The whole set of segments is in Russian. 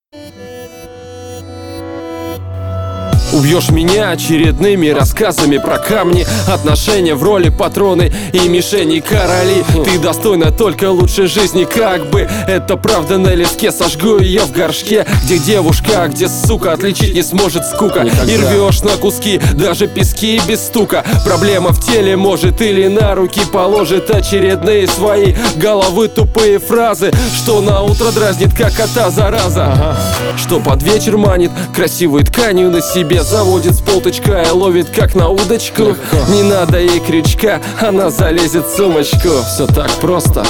Убьешь меня очередными рассказами про камни, отношения в роли патроны и мишени короли. Ты достойна только лучшей жизни, как бы это правда на листке. Сожгу ее в горшке, где девушка, а где сука, отличить не сможет скука. Никогда. И рвешь на куски даже пески без стука. Проблема в теле может или на руки положит очередные свои головы тупые фразы, что на утро дразнит как кота зараза. Что под вечер манит красивой тканью на себе, заводит с полточка и ловит как на удочку. Не надо ей крючка, она залезет в сумочку. Все так просто.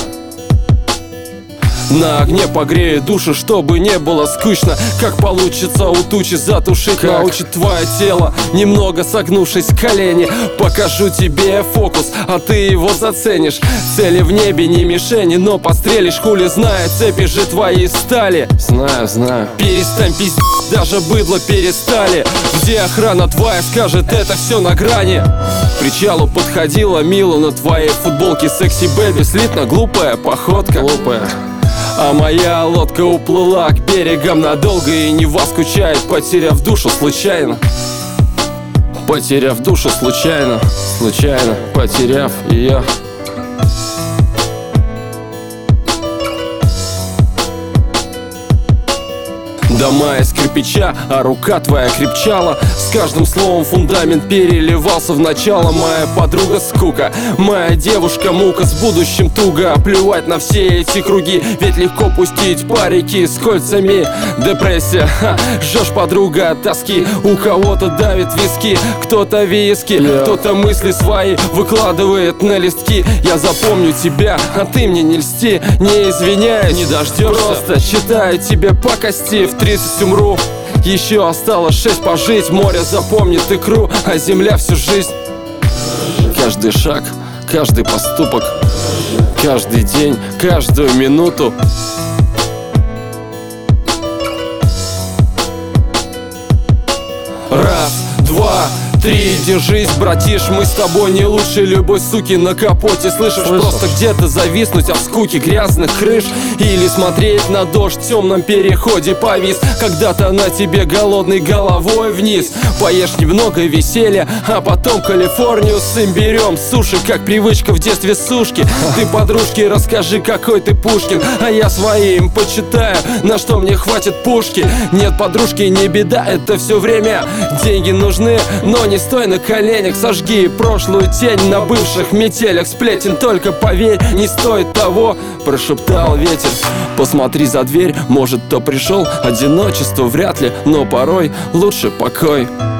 На огне погреет душу, чтобы не было скучно. Как получится у тучи затушить, как? научит твое тело, немного согнувшись в колени. Покажу тебе фокус, а ты его заценишь. Цели в небе не мишени, но пострелишь, хули зная, цепи же твои стали. Знаю, знаю. Перестань пиздить, даже быдло перестали. Где охрана твоя скажет, это все на грани. К причалу подходила Мила на твоей футболке секси бэби. Слитно глупая походка. Глупая. А моя лодка уплыла к берегам надолго и не воскучает, потеряв душу случайно. Потеряв душу случайно. Случайно потеряв ее. Дома из кирпича, а рука твоя крепчала. С каждым словом фундамент переливался в начало. Моя подруга скука, моя девушка мука, с будущим туго. Плевать на все эти круги, ведь легко пустить парики с кольцами. Депрессия, жжешь подруга от тоски. У кого-то давит виски, кто-то виски, кто-то мысли свои выкладывает на листки. Я запомню тебя, а ты мне не льсти. Не извиняюсь, не дождешься, просто читаю тебе по кости. В 30 умру, еще осталось 6 пожить. Море запомнит икру, а земля всю жизнь. Каждый шаг, каждый поступок, каждый день, каждую минуту. Раз, два, три, держись, братиш, мы с тобой не лучше любой суки на капоте. Слышишь, просто где-то зависнуть от скуки грязных крыш, или смотреть на дождь в темном переходе повис. Когда-то на тебе голодной головой вниз. Поешь немного веселья, а потом Калифорнию с имбирем. Суши, как привычка в детстве сушки. Ты подружке расскажи, какой ты Пушкин, а я своим почитаю, на что мне хватит пушки. Нет подружки, не беда, это все время. Деньги нужны, но не стой на коленях. Сожги прошлую тень на бывших метелях. Сплетен, только поверь, не стоит того, прошептал ветер. Посмотри за дверь, может, кто пришел. Одиночество вряд ли, но порой лучше покой.